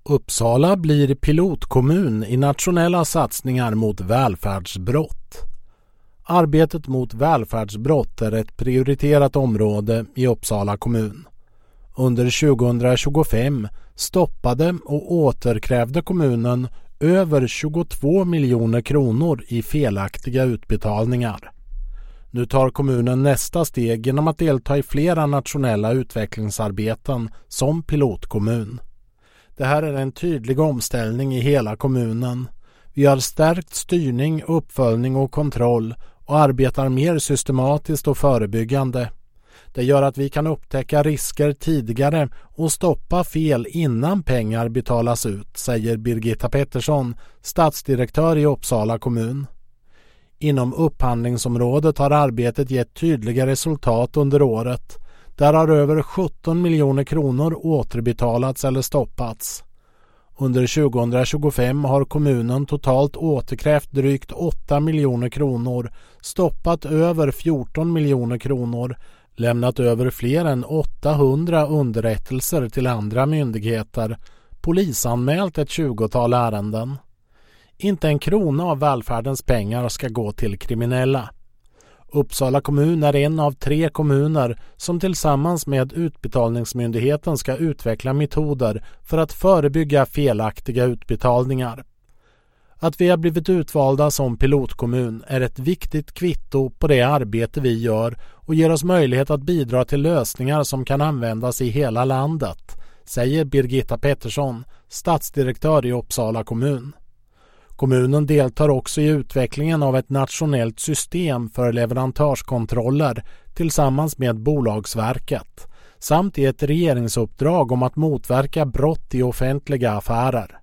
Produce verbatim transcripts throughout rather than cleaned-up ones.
Uppsala blir pilotkommun i nationella satsningar mot välfärdsbrott. Arbetet mot välfärdsbrott är ett prioriterat område i Uppsala kommun. Under tjugohundratjugofem stoppade och återkrävde kommunen över tjugotvå miljoner kronor i felaktiga utbetalningar. Nu tar kommunen nästa steg genom att delta i flera nationella utvecklingsarbeten som pilotkommun. Det här är en tydlig omställning i hela kommunen. Vi har stärkt styrning, uppföljning och kontroll och arbetar mer systematiskt och förebyggande. Det gör att vi kan upptäcka risker tidigare och stoppa fel innan pengar betalas ut, säger Birgitta Pettersson, stadsdirektör i Uppsala kommun. Inom upphandlingsområdet har arbetet gett tydliga resultat under året. Där har över sjutton miljoner kronor återbetalats eller stoppats. Under tjugohundratjugofem har kommunen totalt återkrävt drygt åtta miljoner kronor, stoppat över fjorton miljoner kronor, lämnat över fler än åttahundra underrättelser till andra myndigheter, polisanmält ett tjugotal ärenden. Inte en krona av välfärdens pengar ska gå till kriminella. Uppsala kommun är en av tre kommuner som tillsammans med Utbetalningsmyndigheten ska utveckla metoder för att förebygga felaktiga utbetalningar. Att vi har blivit utvalda som pilotkommun är ett viktigt kvitto på det arbete vi gör och ger oss möjlighet att bidra till lösningar som kan användas i hela landet, säger Birgitta Pettersson, stadsdirektör i Uppsala kommun. Kommunen deltar också i utvecklingen av ett nationellt system för leverantörskontroller tillsammans med Bolagsverket samt i ett regeringsuppdrag om att motverka brott i offentliga affärer.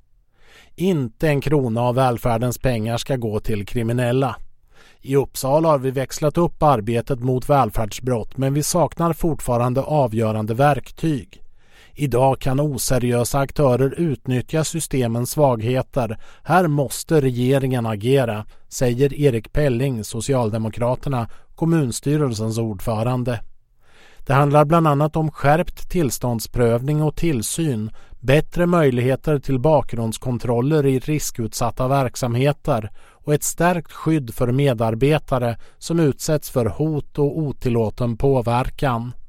Inte en krona av välfärdens pengar ska gå till kriminella. I Uppsala har vi växlat upp arbetet mot välfärdsbrott, men vi saknar fortfarande avgörande verktyg. Idag kan oseriösa aktörer utnyttja systemens svagheter. Här måste regeringen agera, säger Erik Pelling, Socialdemokraterna, kommunstyrelsens ordförande. Det handlar bland annat om skärpt tillståndsprövning och tillsyn, bättre möjligheter till bakgrundskontroller i riskutsatta verksamheter och ett stärkt skydd för medarbetare som utsätts för hot och otillåten påverkan.